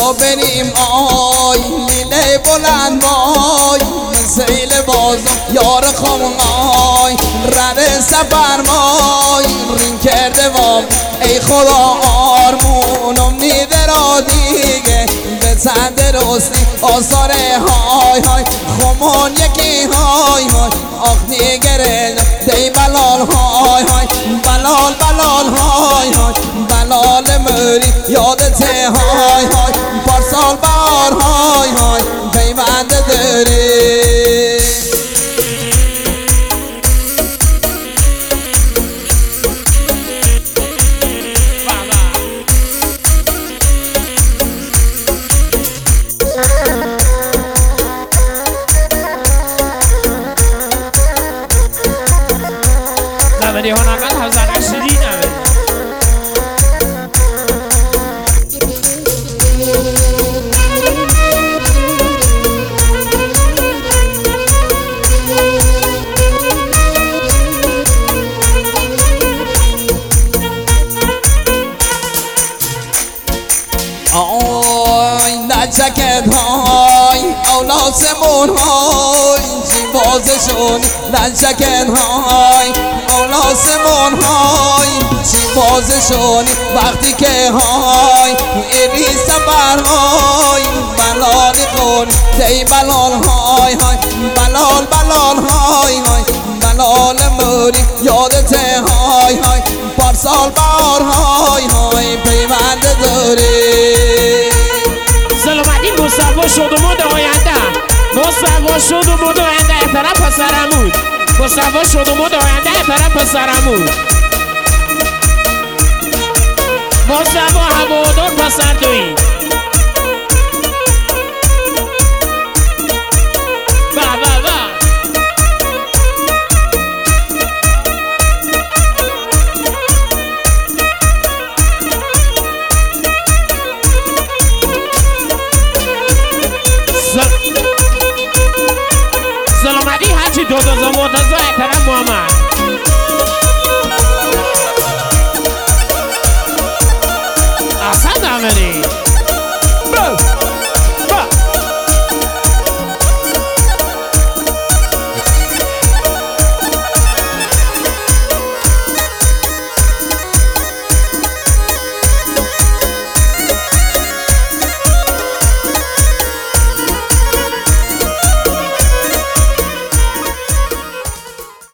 بیا بریم آی لیله بلند مای سیل بازم یار خمای رد سفر مای رین کرده وام ای خدا آرمونم نیده را دیگه به چند رستی آثار های های خمون یکی های های آخ نیگره دی بلال های های بلال بلال های های بلال مری یادت های های پارسال بار های های پیوند داری نمیدی هنرمند حوزن اشری نمیدی آی نچکت های اولاسمون های بازشون نچکت های اولاسمون های بازشون وقتی که های ایری سفر های بلال خون دی بلال های های بلال بلال های های بلال موری یادت های های پارسال بار های های پیوند داری سلامتی مصطفی شد و مد آینده مصطفی شد و مد آینده طرف پسرمون مصطفی شد و مد آینده طرف پسرمون مصطفی هوادار پسر دوی سلامتی هرچی دو مرتضی احترام محمد احسن نمینی